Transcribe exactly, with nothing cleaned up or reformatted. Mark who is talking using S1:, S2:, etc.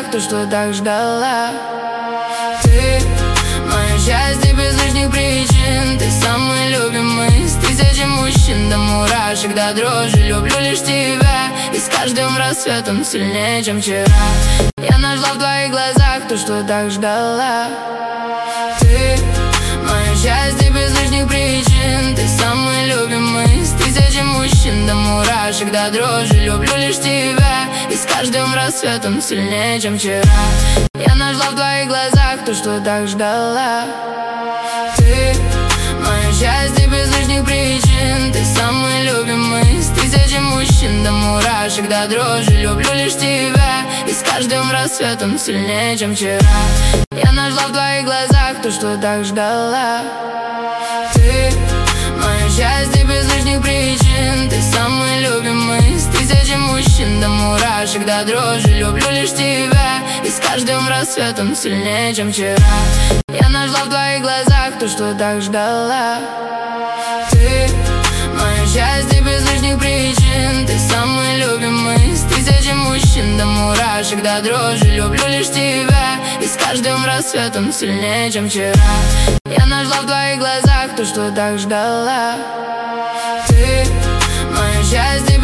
S1: то, что так ждала. Ты мое счастье без лишних причин. Ты самый любимый из тысячи мужчин. До мурашек, до дрожи, люблю лишь тебя. И с каждым рассветом сильнее, чем вчера. Я нашла в твоих глазах то, что так ждала. Ты мое счастье без лишних причин. Ты самый любимый из тысячи мужчин. До мурашек, до дрожи, люблю лишь тебя. И с каждым рассветом сильнее, чем вчера. Я нашла в твоих глазах то, что так ждала. Ты мое счастье без лишних причин. Ты самый любимый из тысячи мужчин. До мурашек, до дрожи, люблю лишь тебя. И с каждым рассветом сильнее, чем вчера. Я нашла в твоих глазах то, что так ждала. Ты мое счастье без лишних причин. Ты самый любимый из тысячи мужчин. До мурашек, до дрожи, люблю лишь тебя. И с каждым рассветом сильнее, чем вчера. Я нашла в твоих глазах то, что так ждала. Ты мое счастье без лишних причин. Ты самый любимый из тысячи мужчин. До мурашек, до дрожи, люблю лишь тебя. И с каждым рассветом сильнее, чем вчера. Я нашла в твоих глазах то, что так ждала.